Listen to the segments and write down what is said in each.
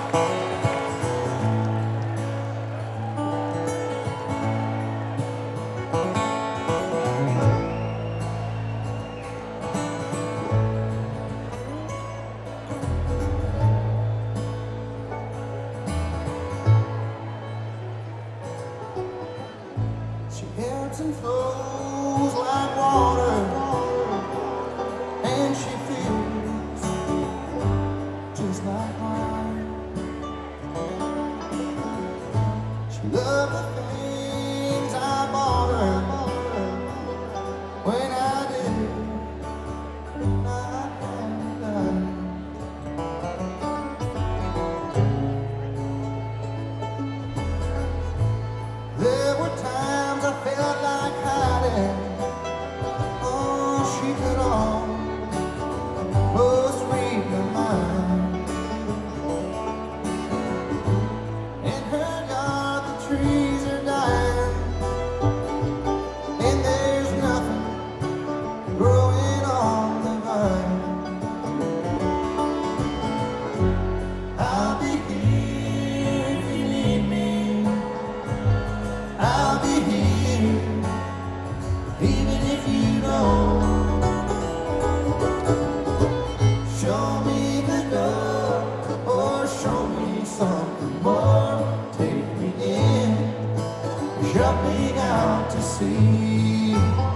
She ebbs and flows like water, and she feels just like wine. She loved the things I bought her when I did not have done. There were times I felt like hiding. Oh, she could almost read my mind. In her yard, the trees are dying, and there's nothing growing on the vine. I'll be here if you need me. I'll be here, even if you don't. Show me the door, or show me something more. Take me in, jumping out to sea.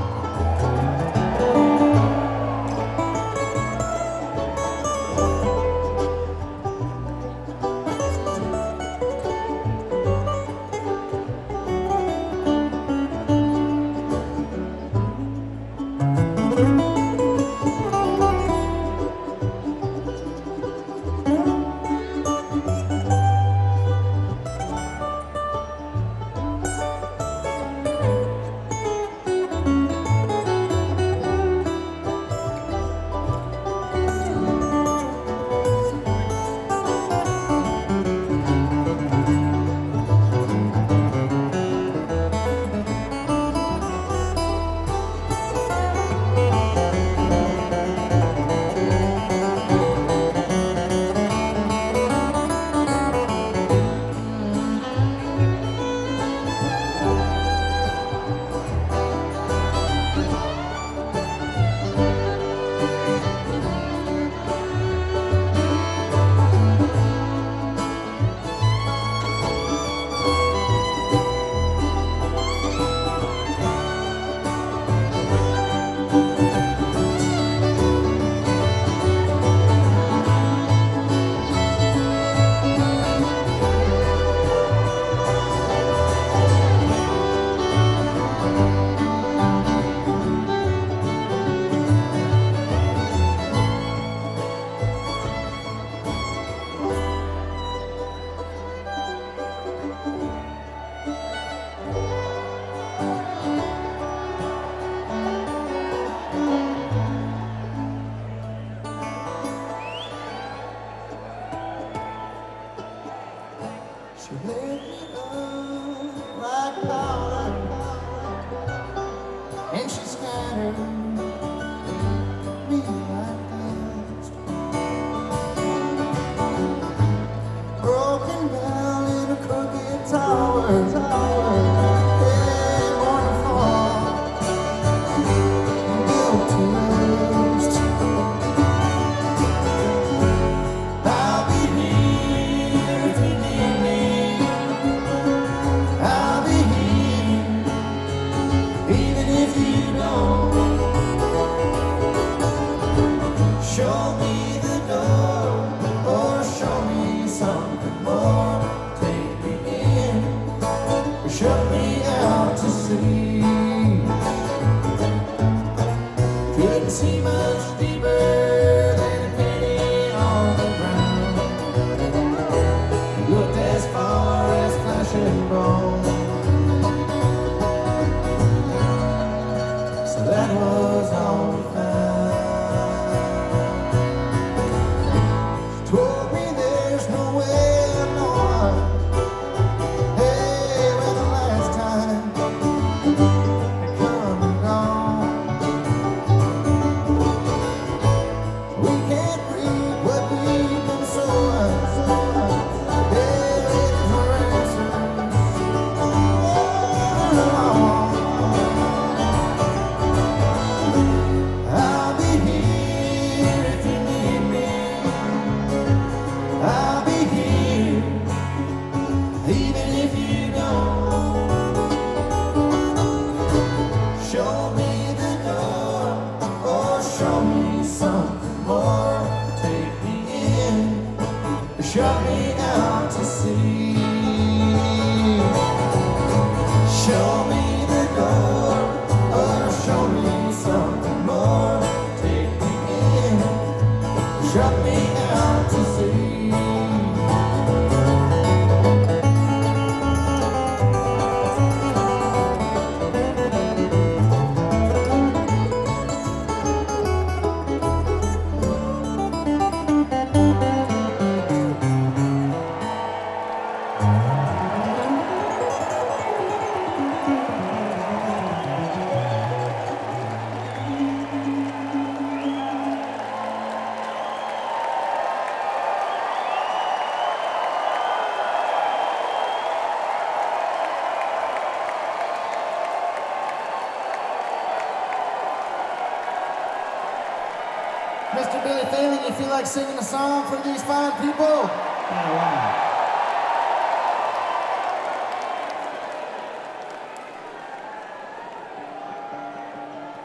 She let me up like powder, and she scattered me like dust. Broken down in a crooked tower, hey, born to fall, built to last. I'll be here if you need me. shut me out to sea. Show me the door, or show me something more. Take me in, shut me out to sea. Mr. Billy Phelan, you feel like singing a song for these fine people? Yeah, wow.